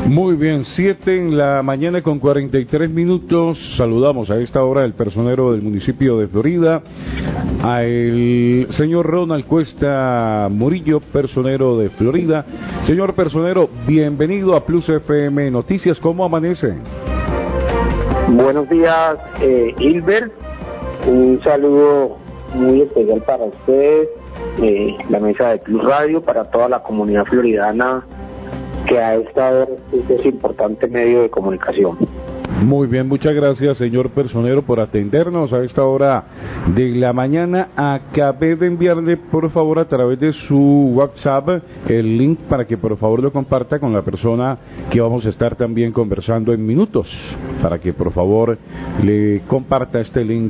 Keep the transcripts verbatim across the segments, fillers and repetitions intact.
Muy bien, siete en la mañana con cuarenta y tres minutos. Saludamos a esta hora el personero del municipio de Florida, al señor Ronald Cuesta Murillo, personero de Florida. Señor personero, bienvenido a Plus F M Noticias. ¿Cómo amanece? Buenos días, eh, Hilbert. Un saludo muy especial para ustedes, eh, la mesa de Plus Radio, para toda la comunidad floridana que a esta hora es un importante medio de comunicación. Muy bien, muchas gracias, señor personero, por atendernos a esta hora de la mañana. Acabé de enviarle, por favor, a través de su WhatsApp, el link para que por favor lo comparta con la persona que vamos a estar también conversando en minutos, para que por favor le comparta este link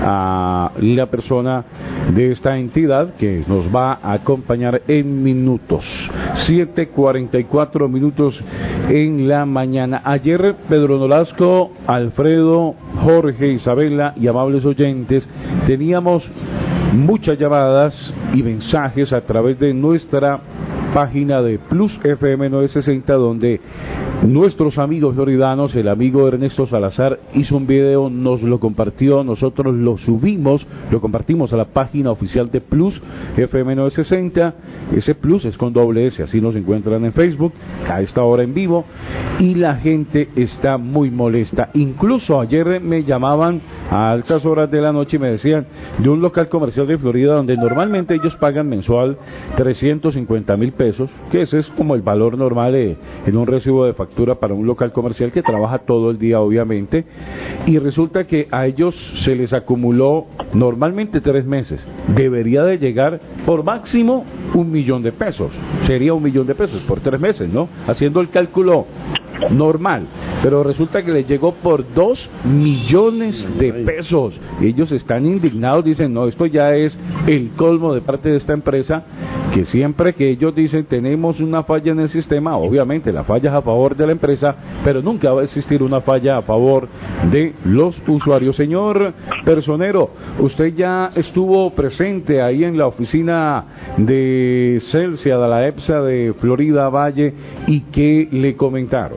a la persona de esta entidad que nos va a acompañar en minutos. siete cuarenta y cuatro minutos en la mañana. Ayer Pedro Nolasco, Alfredo, Jorge, Isabela y amables oyentes, teníamos muchas llamadas y mensajes a través de nuestra página de Plus F M novecientos sesenta, donde nuestros amigos floridanos, el amigo Ernesto Salazar hizo un video, nos lo compartió, nosotros lo subimos, lo compartimos a la página oficial de Plus F M novecientos sesenta. Ese Plus es con doble S, así nos encuentran en Facebook a esta hora en vivo, y la gente está muy molesta. Incluso ayer me llamaban a altas horas de la noche y me decían de un local comercial de Florida donde normalmente ellos pagan mensual trescientos cincuenta mil pesos, que ese es como el valor normal de, en un recibo de factura para un local comercial que trabaja todo el día, obviamente, y resulta que a ellos se les acumuló normalmente tres meses, debería de llegar por máximo un millón de pesos, sería un millón de pesos por tres meses, ¿no? Haciendo el cálculo normal, pero resulta que les llegó por dos millones de pesos. Ellos están indignados, dicen, no, esto ya es el colmo de parte de esta empresa, que siempre que ellos dicen tenemos una falla en el sistema, obviamente la falla es a favor de la empresa, pero nunca va a existir una falla a favor de los usuarios. Señor personero, usted ya estuvo presente ahí en la oficina de Celsia, de la EPSA de Florida Valle, ¿y qué le comentaron?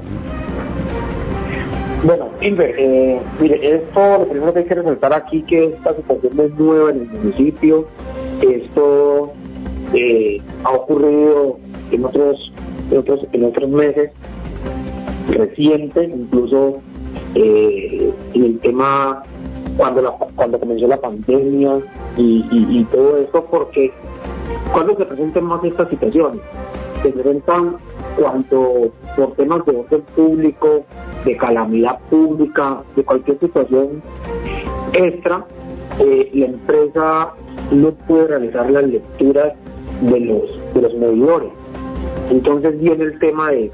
Bueno, Hilbert, eh, mire, esto lo primero que hay que resaltar aquí, que esta situación es nueva en el municipio. Esto eh, ha ocurrido en otros, en otros, en otros meses recientes, incluso eh, en el tema cuando la, cuando comenzó la pandemia y, y, y todo esto, porque cuando se presentan más estas situaciones, se presentan cuando por temas de orden público, de calamidad pública, de cualquier situación extra, eh, la empresa no puede realizar las lecturas de los de los medidores. Entonces viene el tema de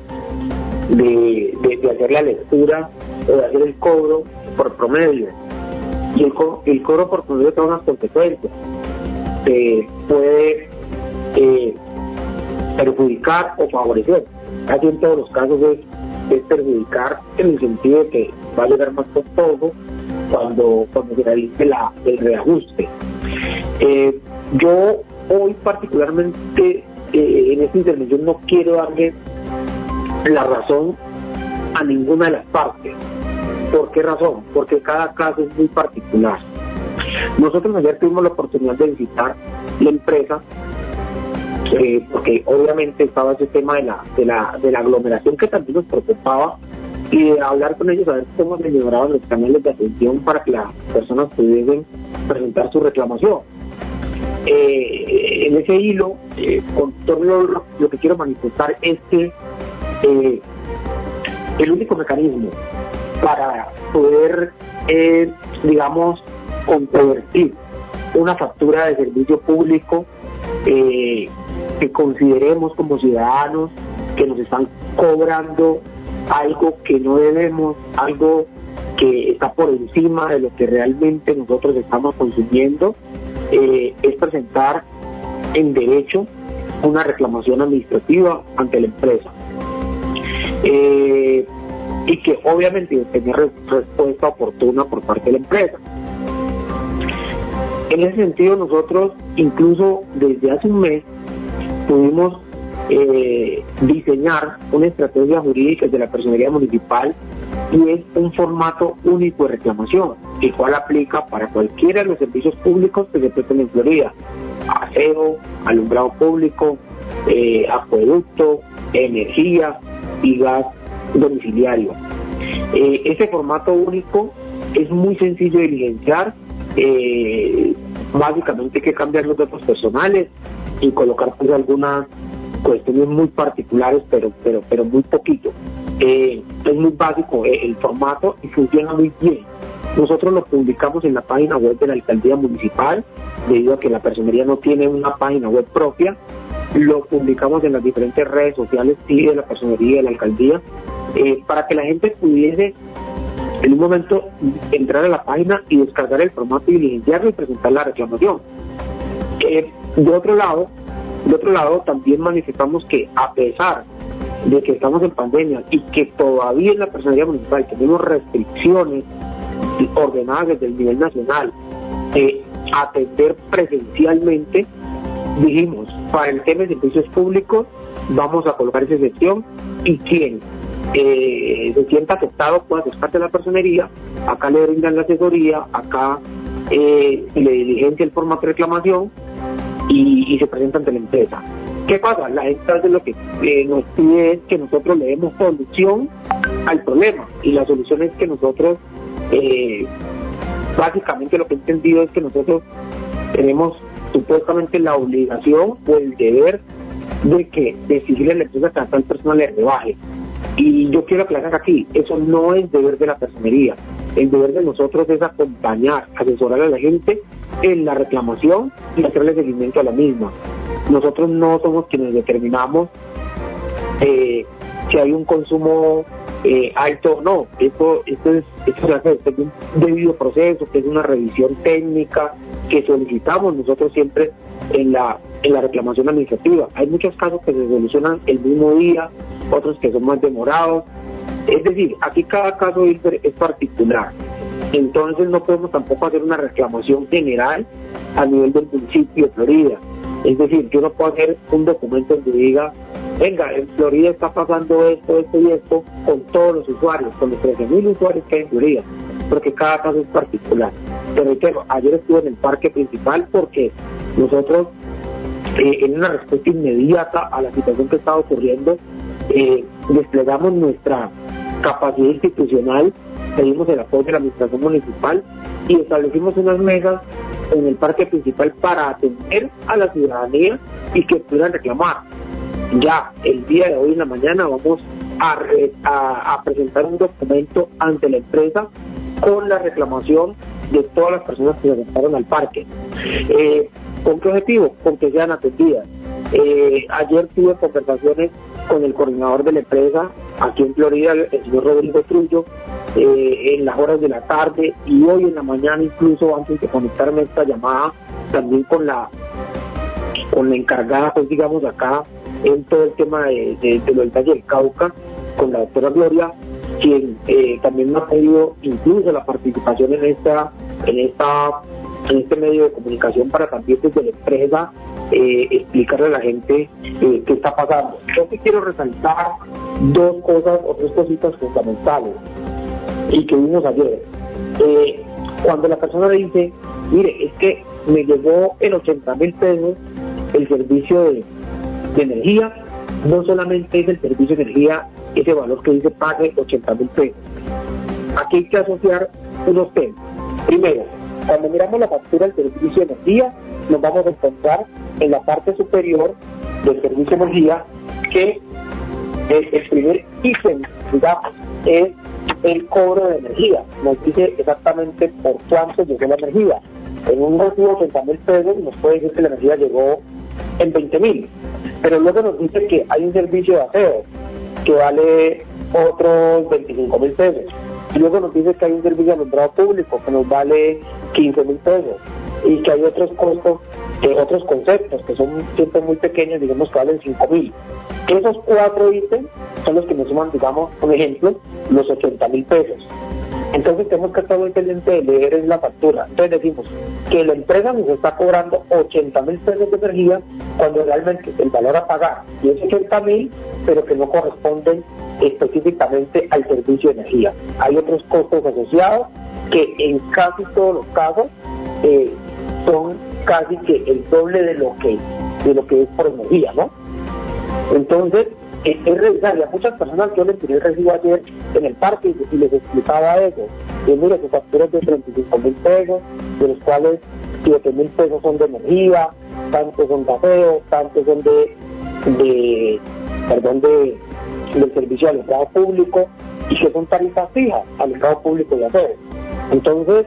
de, de, de hacer la lectura o de hacer el cobro por promedio, y el, co el cobro por promedio tiene unas consecuencias. Eh, puede eh, perjudicar o favorecer, casi en todos los casos es, es perjudicar, en el sentido de que va a llegar más costoso cuando, cuando se realice la, el reajuste. Eh, yo hoy particularmente eh, en esta intervención no quiero darle la razón a ninguna de las partes. ¿Por qué razón? Porque cada caso es muy particular. Nosotros ayer tuvimos la oportunidad de visitar la empresa, Eh, porque obviamente estaba ese tema de la, de la de la aglomeración que también nos preocupaba, y de hablar con ellos a ver cómo se mejoraban los canales de atención para que las personas pudiesen presentar su reclamación. Eh, en ese hilo, eh, con todo lo, lo que quiero manifestar es que eh, el único mecanismo para poder, eh, digamos, controvertir una factura de servicio público eh, que consideremos como ciudadanos que nos están cobrando algo que no debemos, algo que está por encima de lo que realmente nosotros estamos consumiendo, eh, es presentar en derecho una reclamación administrativa ante la empresa, eh, y que obviamente tener re respuesta oportuna por parte de la empresa. En ese sentido, nosotros incluso desde hace un mes tuvimos eh, diseñar una estrategia jurídica de la personería municipal, y es un formato único de reclamación, el cual aplica para cualquiera de los servicios públicos que se presten en Florida: aseo, alumbrado público, eh, acueducto, energía y gas domiciliario. Eh, ese formato único es muy sencillo de diligenciar. Eh, básicamente hay que cambiar los datos personales y colocar pues algunas cuestiones muy particulares, pero pero pero muy poquito. Eh, es muy básico eh, el formato, y funciona muy bien. Nosotros lo publicamos en la página web de la alcaldía municipal, debido a que la personería no tiene una página web propia. Lo publicamos en las diferentes redes sociales y de la personería de la alcaldía, eh, para que la gente pudiese en un momento entrar a la página y descargar el formato y diligenciarlo y presentar la reclamación. Eh, de otro lado, de otro lado también manifestamos que, a pesar de que estamos en pandemia y que todavía en la personería municipal tenemos restricciones ordenadas desde el nivel nacional, eh, atender presencialmente, dijimos, para el tema de servicios públicos vamos a colocar esa excepción, y quien eh, se sienta afectado pueda ser parte de la personería. Acá le brindan la asesoría, acá eh, le diligencia el formato de reclamación y, y se presenta ante la empresa. ¿Qué pasa? La gente hace lo que eh, nos pide es que nosotros le demos solución al problema, y la solución es que nosotros eh, básicamente lo que he entendido es que nosotros tenemos supuestamente la obligación o el deber de que decirle a la empresa que a tal persona le rebaje. Y yo quiero aclarar aquí, eso no es deber de la personería. El deber de nosotros es acompañar, asesorar a la gente en la reclamación y hacerle seguimiento a la misma. Nosotros no somos quienes determinamos eh, si hay un consumo eh, alto o no. Esto, esto es, esto se hace después de un debido proceso, que es una revisión técnica que solicitamos nosotros siempre en la en la reclamación administrativa. Hay muchos casos que se solucionan el mismo día, otros que son más demorados. Es decir, aquí cada caso es particular. Entonces no podemos tampoco hacer una reclamación general a nivel del municipio de Florida. Es decir, yo no puedo hacer un documento donde diga, venga, en Florida está pasando esto, esto y esto, con todos los usuarios, con los trece mil usuarios que hay en Florida, porque cada caso es particular. Te reitero, ayer estuve en el parque principal porque nosotros, eh, en una respuesta inmediata a la situación que estaba ocurriendo, eh, desplegamos nuestra capacidad institucional, pedimos el apoyo de la administración municipal y establecimos unas mesas en el parque principal para atender a la ciudadanía y que pudieran reclamar. Ya el día de hoy en la mañana vamos a, re, a, a presentar un documento ante la empresa con la reclamación de todas las personas que se acercaron al parque. Eh, ¿Con qué objetivo? Con que sean atendidas. Eh, ayer tuve conversaciones con el coordinador de la empresa aquí en Florida, el señor Rodrigo Trullo, eh, en las horas de la tarde, y hoy en la mañana, incluso antes de conectarme a esta llamada, también con la con la encargada, pues digamos acá en todo el tema de, de, de lo del Valle del Cauca, con la doctora Gloria, quien eh, también me ha pedido incluso la participación en esta en esta en este medio de comunicación para también desde la empresa eh, explicarle a la gente eh, qué está pasando. Yo sí quiero resaltar dos cosas o tres cositas fundamentales y que vimos ayer. Eh, cuando la persona le dice, mire, es que me llegó en ochenta mil pesos el servicio de, de energía, no solamente es el servicio de energía ese valor que dice pague ochenta mil pesos. Aquí hay que asociar unos temas. Primero, cuando miramos la factura del servicio de energía, nos vamos a encontrar en la parte superior del servicio de energía que el, el primer ítem, digamos, es el cobro de energía. Nos dice exactamente por cuánto llegó la energía. En un recibo de ochenta mil pesos nos puede decir que la energía llegó en veinte mil, pero luego nos dice que hay un servicio de aseo que vale otros veinticinco mil pesos. Y luego nos dice que hay un servicio de alumbrado público que nos vale quince mil pesos y que hay otros costos, eh, otros conceptos que son siempre muy pequeños, digamos que valen cinco mil. Esos cuatro ítems son los que nos suman, digamos, por ejemplo, los ochenta mil pesos. Entonces tenemos que estar muy pendientes de leer es la factura. Entonces decimos que la empresa nos está cobrando ochenta mil pesos de energía cuando realmente el valor a pagar es ochenta mil, pero que no corresponden específicamente al servicio de energía. Hay otros costos asociados que en casi todos los casos eh, son casi que el doble de lo que de lo que es por energía, ¿no? Entonces, es, es revisable. A muchas personas yo les tiré el recibo ayer en el parque y, y les explicaba eso. Y mira, sus facturas de treinta y cinco mil pesos, de los cuales siete mil pesos son de energía, tantos son de aseo, tantos son de, de perdón, de del servicio al empleado público, y que son tarifas fijas al empleado público de aseo. Entonces,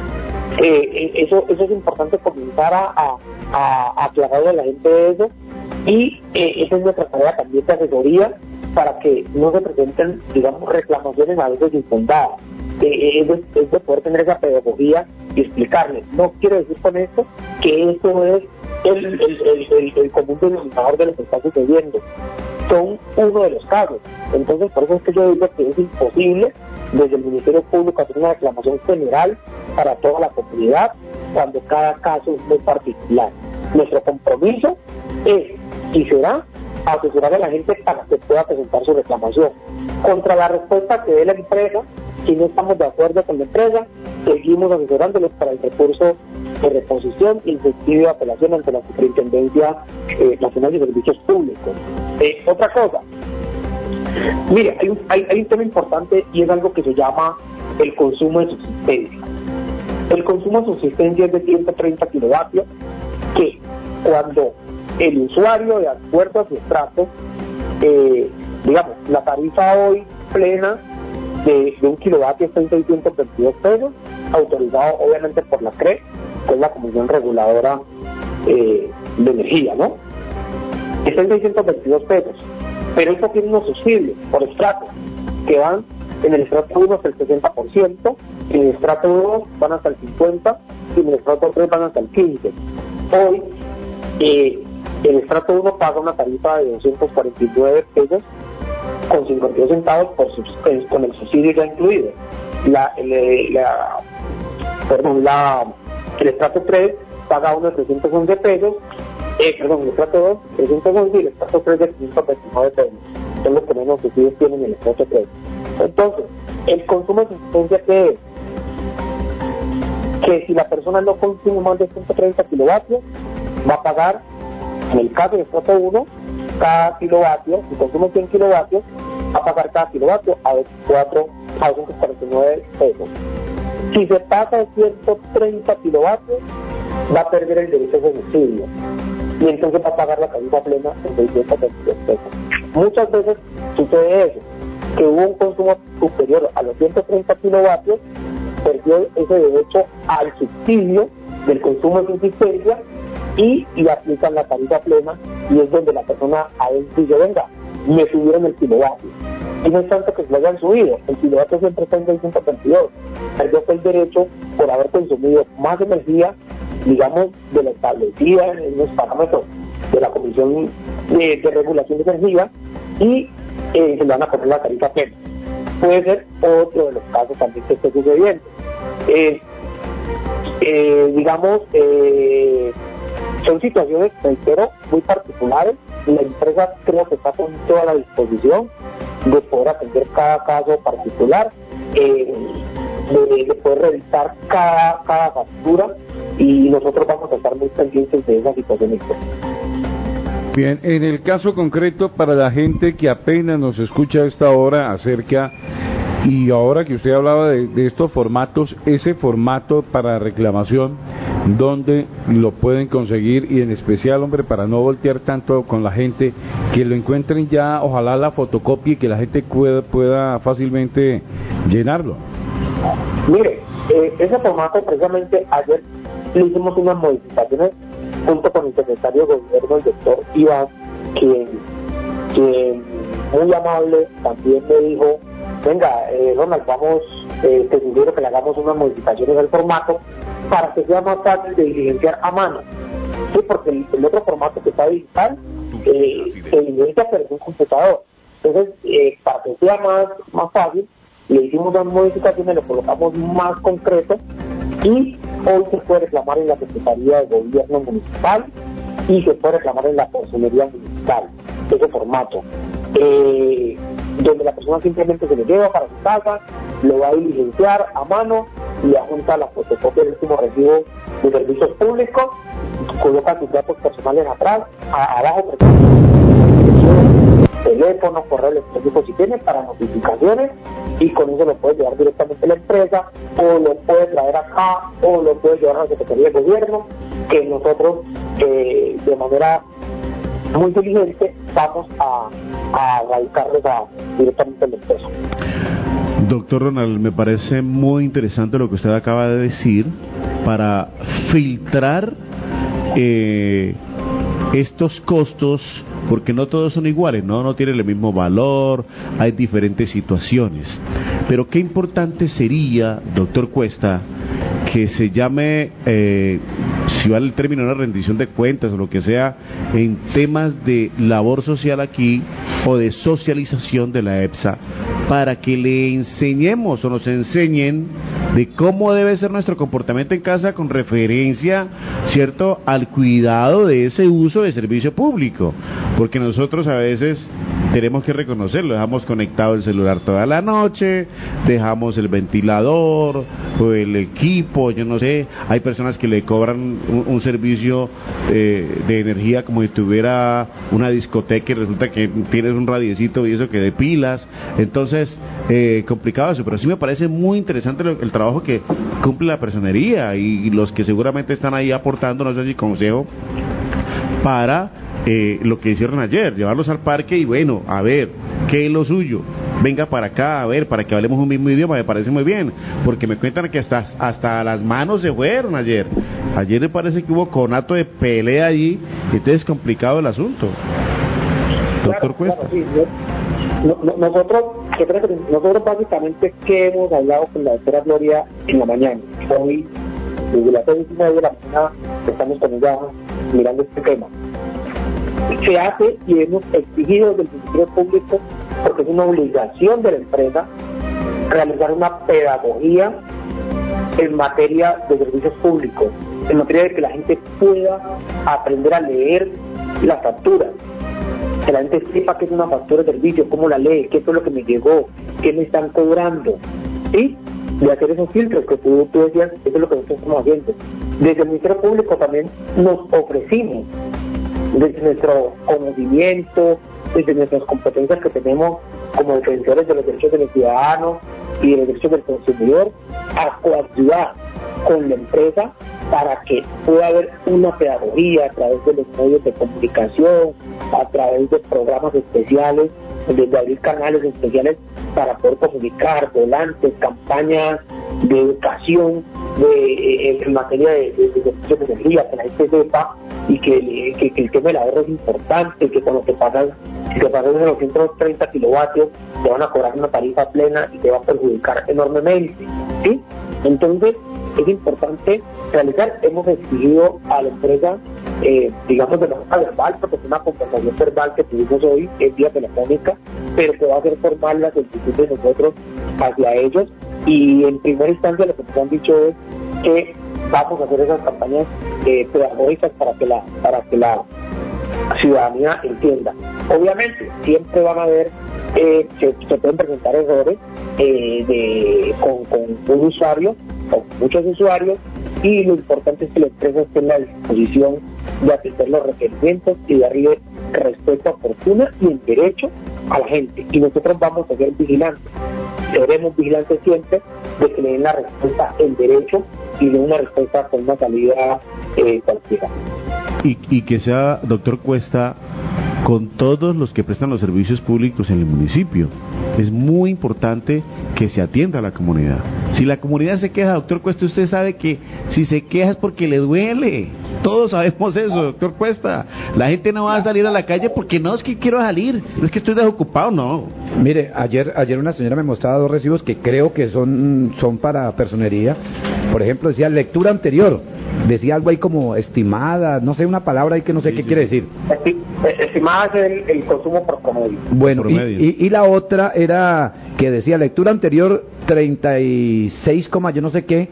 eh, eso eso es importante comenzar a, a, a aclararle a la gente de eso, y eh, esa es nuestra tarea también de asesoría, para que no se presenten, digamos, reclamaciones a veces infundadas. Eh, es, de, es de poder tener esa pedagogía y explicarles. No quiero decir con esto que esto es el, el, el, el, el común denominador de lo que está sucediendo. Son uno de los casos. Entonces, por eso es que yo digo que es imposible desde el Ministerio Público hacer una reclamación general para toda la comunidad, cuando cada caso es muy particular. Nuestro compromiso es, y será, asesorar a la gente para que pueda presentar su reclamación. Contra la respuesta que dé la empresa, si no estamos de acuerdo con la empresa, seguimos asesorándoles para el recurso de reposición y el sentido de apelación ante la Superintendencia eh, Nacional de Servicios Públicos. Eh, otra cosa, mire, hay un, hay, hay un tema importante, y es algo que se llama el consumo de subsistencia. El consumo de subsistencia es de ciento treinta kilovatios, que cuando el usuario, de acuerdo a su estrato, eh, digamos, la tarifa hoy plena de, de un kilovatio está en seiscientos veintidós pesos, autorizado obviamente por la C R E, que es la Comisión Reguladora eh, de Energía, ¿no? Está en seiscientos veintidós pesos, pero eso tiene unos subsidios por estrato, que van en el estrato uno hasta el sesenta por ciento, en el estrato dos van hasta el cincuenta por ciento, y en el estrato tres van hasta el quince por ciento. Hoy, eh, el estrato uno paga una tarifa de doscientos cuarenta y nueve pesos con cincuenta y dos centavos por sus, con el subsidio ya incluido. La, el, la, perdón, la, el estrato tres paga unos trescientos once pesos, eh, perdón, el estrato dos, trescientos once, y el estrato tres de quinientos veintinueve pesos. Son los que menos subsidios tienen en el estrato tres. Entonces, el consumo de subsistencia, ¿qué es? Que si la persona no consume más de ciento treinta kilovatios, va a pagar, en el caso del estrato uno, cada kilovatio, si consume cien kilovatios, va a pagar cada kilovatio a veinticuatro a doscientos cuarenta y nueve pesos. Si se pasa de ciento treinta kilovatios, va a perder el derecho de subsidio, y entonces va a pagar la tarifa plena en seiscientos veintidós pesos. Muchas veces sucede eso, que hubo un consumo superior a los ciento treinta kilovatios, perdió ese derecho al subsidio del consumo de subsistencia, y, y aplican la tarifa plena, y es donde la persona a veces dice, venga, me subieron el kilovatio. Y no es tanto que se lo hayan subido, el kilovatio siempre está en seiscientos veintidós, perdió el derecho por haber consumido más energía, digamos, de la establecida en los parámetros de la Comisión de, de Regulación de Energía, y eh, se le van a poner la tarifa plena. Puede ser otro de los casos también que esté sucediendo. Eh, eh, digamos, eh, son situaciones, reitero, muy particulares. La empresa creo que está con toda la disposición de poder atender cada caso particular, eh, de, de poder revisar cada, cada factura, y nosotros vamos a estar muy pendientes de esa situación. Bien, en el caso concreto, para la gente que apenas nos escucha a esta hora acerca, y ahora que usted hablaba de, de estos formatos, ese formato para reclamación, ¿dónde lo pueden conseguir? Y en especial, hombre, para no voltear tanto con la gente, que lo encuentren ya, ojalá la fotocopia, y que la gente pueda, pueda fácilmente llenarlo. Mire, eh, ese formato, precisamente ayer le hicimos unas modificaciones junto con el secretario de Gobierno, el doctor Iván, quien, quien muy amable también me dijo, venga, eh, Ronald, vamos, eh, te sugiero que le hagamos unas modificaciones al formato para que sea más fácil de diligenciar a mano. Sí, porque el, el otro formato que está digital eh, se diligencia pero en un computador. Entonces, eh, para que sea más, más fácil, le hicimos unas modificaciones, le colocamos más concreto, y hoy se puede reclamar en la Secretaría de Gobierno Municipal, y se puede reclamar en la personería municipal, ese formato, eh, donde la persona simplemente se lo lleva para su casa, lo va a diligenciar a mano y adjunta la fotocopia del último recibo de servicios públicos, coloca sus datos personales atrás, a, abajo, teléfono, correo electrónico si tiene para notificaciones, y con eso lo puede llevar directamente a la empresa, o lo puede traer acá, o lo puede llevar a la Secretaría de Gobierno, que nosotros eh, de manera muy diligente vamos a, a radicarlos a, directamente a la empresa. Doctor Ronald, me parece muy interesante lo que usted acaba de decir para filtrar eh, estos costos, porque no todos son iguales, ¿no? No tienen el mismo valor, hay diferentes situaciones. Pero qué importante sería, doctor Cuesta, que se llame, eh, si vale el término, una rendición de cuentas o lo que sea, en temas de labor social aquí o de socialización de la EPSA, para que le enseñemos o nos enseñen de cómo debe ser nuestro comportamiento en casa con referencia, ¿cierto?, al cuidado de ese uso de servicio público, porque nosotros a veces tenemos que reconocerlo, dejamos conectado el celular toda la noche, dejamos el ventilador o el equipo, yo no sé, hay personas que le cobran un, un servicio eh, de energía como si tuviera una discoteca y resulta que tienes un radiecito y eso que de pilas, entonces eh, complicado eso, pero sí me parece muy interesante el, el trabajo que cumple la personería y, y los que seguramente están ahí aportando, no sé si consejo para eh, lo que hicieron ayer, llevarlos al parque y bueno, a ver, ¿qué es lo suyo? Venga para acá, a ver, para que hablemos un mismo idioma, me parece muy bien, porque me cuentan que hasta, hasta las manos se fueron ayer. Ayer me parece que hubo conato de pelea allí, y entonces es complicado el asunto. Doctor claro, Cuesta. Claro, sí. no, no, nosotros, nosotros básicamente que hemos hablado con la doctora Gloria en la mañana, hoy, desde las seis y media de la mañana, estamos con ella mirando este tema. Se hace y hemos exigido del Ministerio Público, porque es una obligación de la empresa, realizar una pedagogía en materia de servicios públicos, en materia de que la gente pueda aprender a leer las facturas, que la gente sepa qué es una factura de servicio, cómo la lee, qué fue lo que me llegó, qué me están cobrando, ¿sí? De hacer esos filtros que tú, tú decías, eso es lo que nosotros estamos haciendo. Desde el Ministerio Público también nos ofrecimos, desde nuestro conocimiento, desde nuestras competencias que tenemos como defensores de los derechos de los ciudadanos y de los derechos del consumidor, a coadyuvar con la empresa para que pueda haber una pedagogía a través de los medios de comunicación, a través de programas especiales, desde abrir canales especiales para poder comunicar, volantes, campañas de educación de, eh, en materia de, de, de servicios de energía, que la gente sepa y que, que, que el tema del ahorro es importante, que cuando te pagas, si te pagas de doscientos treinta kilovatios, te van a cobrar una tarifa plena y te va a perjudicar enormemente, ¿sí? Entonces, es importante realizar, hemos exigido a la empresa, eh, digamos de manera verbal, porque es una conversación verbal que tuvimos hoy, es vía telefónica, pero que va a ser formal la solicitud de nosotros hacia ellos, y en primera instancia lo que nos han dicho es que vamos a hacer esas campañas eh, pedagógicas para que la para que la ciudadanía entienda. Obviamente, siempre van a haber, eh, se, se pueden presentar errores eh, de con, con un usuario, con muchos usuarios, y lo importante es que la empresa esté en la disposición de atender los requerimientos y darle respuesta oportuna y en derecho a la gente. Y nosotros vamos a ser vigilantes, seremos vigilantes siempre de que le den la respuesta en derecho y de una respuesta con una salida eh, cualquiera. Y, y que sea, doctor Cuesta, con todos los que prestan los servicios públicos en el municipio. Es muy importante que se atienda a la comunidad. Si la comunidad se queja, doctor Cuesta, usted sabe que si se queja es porque le duele. Todos sabemos eso, doctor Cuesta. La gente no va a salir a la calle porque no, es que quiero salir, es que estoy desocupado, no. Mire, ayer ayer una señora me mostraba dos recibos que creo que son, son para personería. Por ejemplo, decía lectura anterior. Decía algo ahí como estimada, no sé, una palabra ahí que no sé sí, qué sí, quiere sí. decir. Estimada es el, el consumo por promedio. Bueno, por y, promedio. Y, y la otra era que decía lectura anterior treinta y seis, yo no sé qué,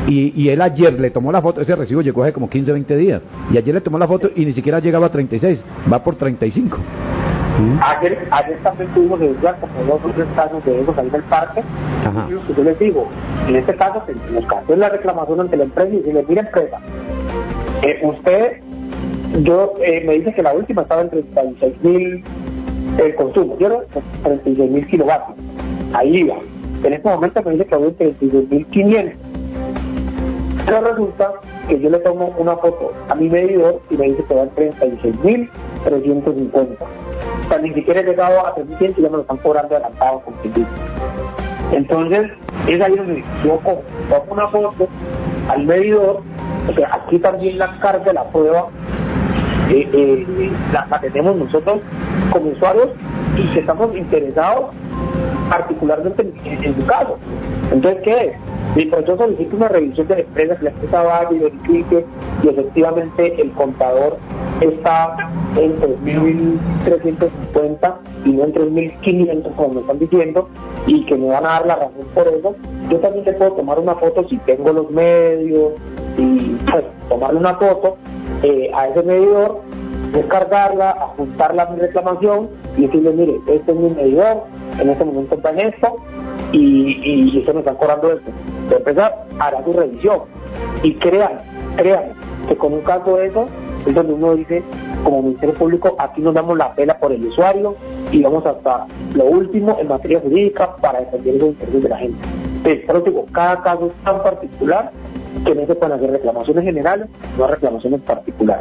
Y, y él ayer le tomó la foto, ese recibo llegó hace como quince, veinte días, y ayer le tomó la foto y ni siquiera llegaba a treinta y seis, va por treinta y cinco. Ayer, ayer también tuvimos ya como dos o tres casos de esos ahí en el parque. Ajá. Y yo les digo, en este caso tenemos que hacer la reclamación ante la empresa y decirle, mira empresa, eh, usted, yo eh, me dice que la última estaba en treinta y seis mil el consumo, ¿cierto? treinta y seis mil kilovatios, ahí iba. En este momento me dice que había treinta y seis mil quinientos. Pero resulta que yo le tomo una foto a mi medidor y me dice que va en treinta y seis mil trescientos cincuenta. O sea, ni siquiera he llegado a tres mil cien y ya me lo están cobrando adelantado con quien dice. Entonces, es ahí donde yo cojo, tomo una foto al medidor, o sea, aquí también la carga de la prueba eh, eh, la, la tenemos nosotros como usuarios y que estamos interesados particularmente en, en su caso. Entonces, ¿qué es? Y pues yo solicito una revisión de la empresa, que la empresa vaya y verifique y efectivamente el contador está en tres mil trescientos cincuenta y no en tres mil quinientos como me están diciendo, y que me van a dar la razón por eso. Yo también te puedo tomar una foto si tengo los medios y pues tomarle una foto eh, a ese medidor, descargarla, apuntarla a mi reclamación y decirle, mire, este es mi medidor, en este momento está en esto y, y, y se me están cobrando esto. De empezar, hará su revisión y crean, crean que con un caso de eso es donde uno dice, como Ministerio Público, aquí nos damos la pela por el usuario y vamos hasta lo último en materia jurídica para defender los intereses de la gente. Entonces, pero digo, cada caso es tan particular que no se pueden hacer reclamaciones generales, no reclamaciones particulares.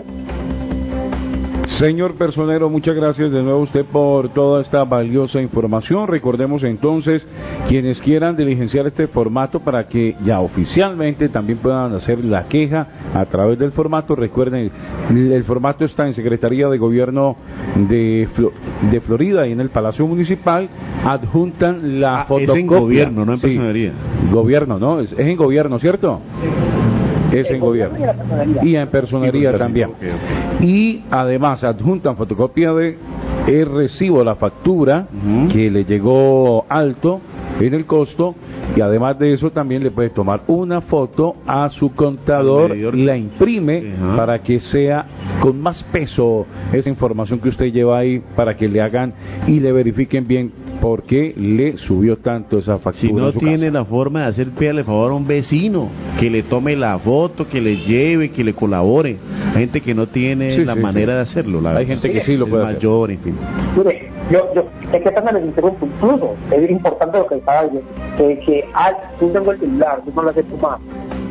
Señor personero, muchas gracias de nuevo a usted por toda esta valiosa información. Recordemos entonces, quienes quieran diligenciar este formato para que ya oficialmente también puedan hacer la queja a través del formato. Recuerden, el, el formato está en Secretaría de Gobierno de, Flo, de Florida y en el Palacio Municipal. Adjuntan la ah, fotocopia. Es en gobierno, no en sí, personería. Gobierno, ¿no? Es, es en gobierno, ¿cierto? Es en gobierno y en personería también. Y además adjuntan fotocopia de el recibo, la factura uh-huh. que le llegó alto en el costo, y además de eso también le puede tomar una foto a su contador, la imprime uh-huh. para que sea con más peso esa información que usted lleva ahí, para que le hagan y le verifiquen bien por qué le subió tanto esa factura. Si no en su tiene casa. la forma de hacer, pídale favor a un vecino que le tome la foto, que le lleve, que le colabore. Hay gente que no tiene sí, la sí, manera sí. de hacerlo. La Hay gente que sí lo puede hacer. Mayor, en fin. Mire, yo, yo, es que también les interrumpo, incluso es importante lo que estaba diciendo, que, que ah, tú tengo el celular, tú no lo haces tu más.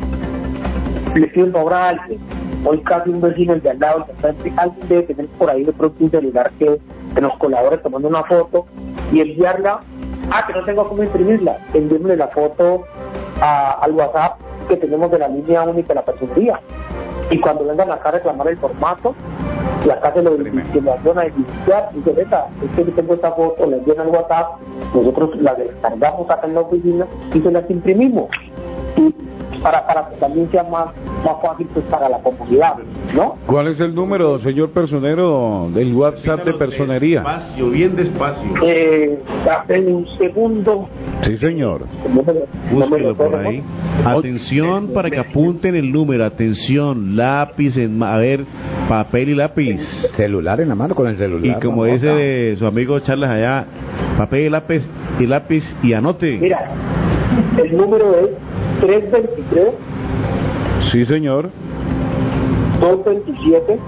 Le pido un favor a alguien, hoy casi un vecino, el de al lado, alguien debe tener por ahí de pronto un celular que, que nos colabore tomando una foto y enviarla. Ah, que no tengo cómo imprimirla, enviarle la foto a, al WhatsApp que tenemos de la línea única de la personería, y cuando vengan acá a reclamar el formato y acá se lo van a editar, dice, esta, es que yo tengo esta foto, la envían al WhatsApp, nosotros la descargamos acá en la oficina y se las imprimimos, y para, para que también sea más, más fácil pues para la comunidad, ¿no? ¿Cuál es el número, señor personero, del WhatsApp de personería? Despacio, bien despacio. Eh, en un segundo. Sí, señor. Búsquelo por ahí. Atención para que apunten el número. Atención, lápiz, en, a ver, papel y lápiz. Celular en la mano, con el celular. Y como no, dice no. de su amigo Charles allá, papel y lápiz, y lápiz y anote. Mira, el número es tres veintitrés. Sí, señor. dos veintisiete.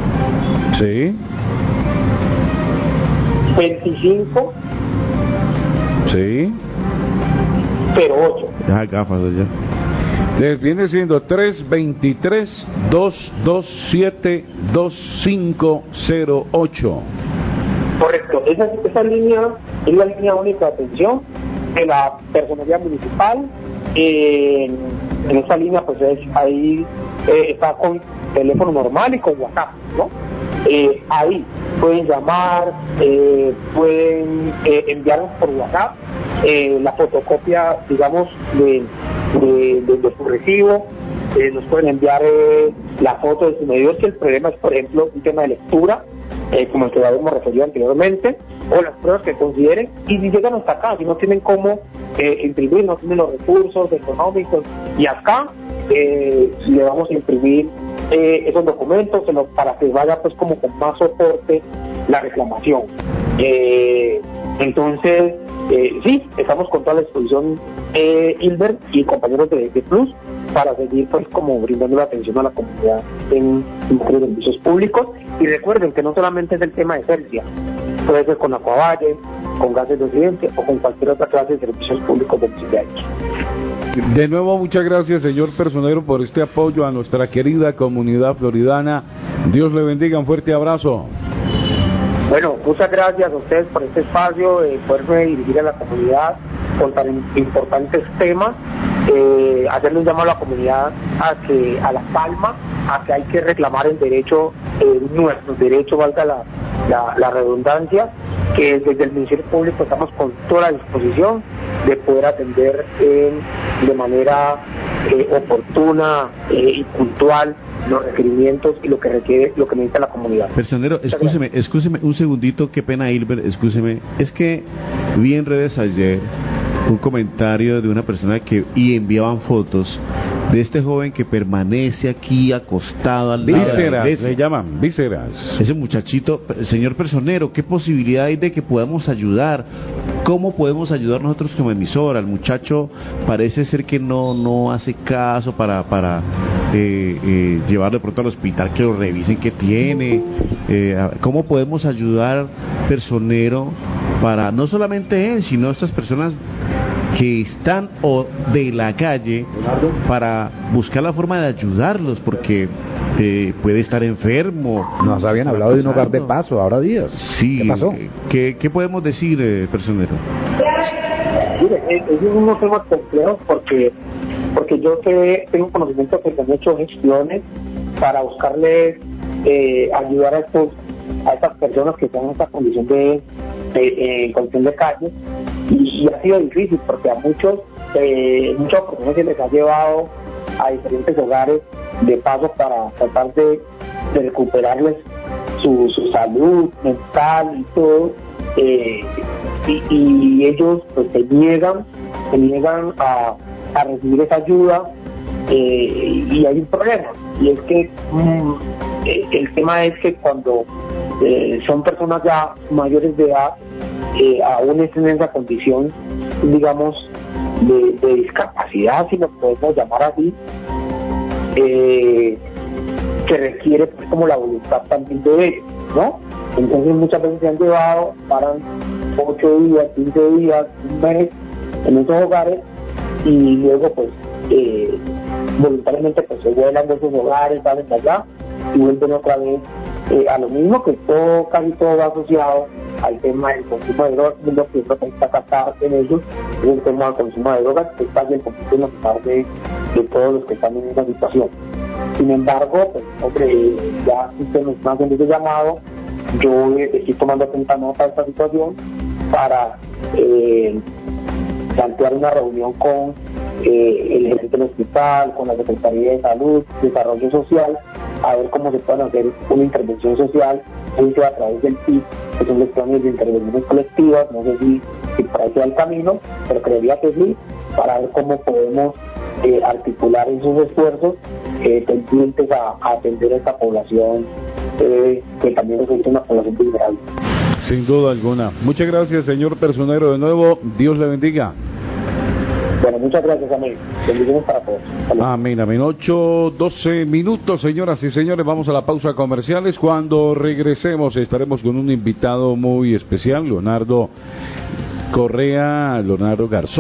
Sí. veinticinco. Sí. cero ocho. Ya gafas ya. Les viene siendo tres veintitrés, dos veintisiete, veinticinco cero ocho. Correcto. Esa, esa línea es la línea única de atención de la personería municipal. Eh, en esa línea pues es, ahí eh, está con teléfono normal y con WhatsApp, ¿no? Eh, ahí pueden llamar, eh, pueden eh, enviarnos por WhatsApp eh, la fotocopia, digamos, de, de, de, de su recibo. Eh, nos pueden enviar eh, la foto de su medidor, que el problema es, por ejemplo, un tema de lectura, eh, como el que habíamos referido anteriormente, o las pruebas que consideren, y si llegan hasta acá, si no tienen cómo eh, imprimir, no tienen los recursos económicos, y acá eh, le vamos a imprimir eh, esos documentos sino para que vaya pues como con más soporte la reclamación. Eh, entonces, eh, sí, estamos con toda la exposición, eh, Hilbert y compañeros de, de Plus, para seguir pues como brindando la atención a la comunidad en los servicios públicos. Y recuerden que no solamente es el tema de Celsia, puede ser con Acuavalle, con gases de occidente o con cualquier otra clase de servicios públicos domiciliarios. De nuevo, muchas gracias, señor personero, por este apoyo a nuestra querida comunidad floridana. Dios le bendiga, un fuerte abrazo. Bueno, muchas gracias a ustedes por este espacio, de poderme dirigir a la comunidad con tan importantes temas, eh, hacerle un llamado a la comunidad a que a la calma, a que hay que reclamar el derecho, eh, nuestros derechos, valga la, la, la redundancia, que desde el Ministerio Público estamos con toda la disposición de poder atender eh, de manera eh, oportuna eh, y puntual los requerimientos y lo que requiere, lo que necesita la comunidad. Personero, escúcheme, escúcheme un segundito, qué pena, Hilbert, escúcheme. Es que vi en redes ayer un comentario de una persona que y enviaban fotos de este joven que permanece aquí acostado al lado de la iglesia. Le llaman vísceras. Ese muchachito, señor personero, ¿qué posibilidad hay de que podamos ayudar? ¿Cómo podemos ayudar nosotros como emisora? El muchacho parece ser que no no hace caso para para eh, eh, llevarlo de pronto al hospital, que lo revisen qué tiene. Eh, ¿Cómo podemos ayudar, personero, para no solamente él, sino estas personas que están o de la calle, para buscar la forma de ayudarlos, porque eh, puede estar enfermo? Nos habían hablado de un hogar de paso, ahora días. Sí. ¿Qué pasó? ¿Qué, qué podemos decir, eh, personero? Mire, es unos temas complejos porque porque yo sé, tengo conocimiento que se han hecho gestiones para buscarles eh, ayudar a estos a estas personas que están en esta condición de, de eh, condición de calle, y, y ha sido difícil porque a muchos eh, muchas personas se les ha llevado a diferentes hogares de paso para tratar de, de recuperarles su, su salud mental y todo, eh, y, y ellos pues se niegan se niegan a, a recibir esa ayuda, eh, y hay un problema, y es que mm, el tema es que cuando eh, son personas ya mayores de edad, eh, aún estén en esa condición, digamos, de, de discapacidad, si lo podemos llamar así, eh, que requiere pues como la voluntad también de ellos, ¿no? Entonces muchas veces se han llevado, paran ocho días, quince días, un mes en esos hogares, y luego pues eh, voluntariamente pues se vuelan de esos hogares, salen de allá y vuelven otra vez eh, a lo mismo, que todo, casi todo va asociado al tema del consumo de drogas, lo que es lo que está tratar en ellos, es el tema del consumo de drogas, que está bien poquito en la parte de todos los que están en esa situación. Sin embargo, pues hombre, ya usted nos está haciendo ese llamado, yo eh, estoy tomando atenta nota de esta situación para eh, plantear una reunión con eh, el gerente del hospital, con la Secretaría de Salud, Desarrollo Social, a ver cómo se puede hacer una intervención social a través del P I C, que son los planes de intervenciones colectivas. No sé si, si por ahí sea el camino, pero creería que sí, para ver cómo podemos eh, articular esos esfuerzos eh, pendientes a, a atender a esta población, eh, que también es una población vulnerable. Sin duda alguna. Muchas gracias, señor personero, de nuevo. Dios le bendiga. Bueno, muchas gracias, amén. Bendiciones para todos. Salud. Amén, amén. ocho, doce minutos, señoras y señores. Vamos a la pausa comerciales. Cuando regresemos estaremos con un invitado muy especial, Leonardo Correa, Leonardo Garzón.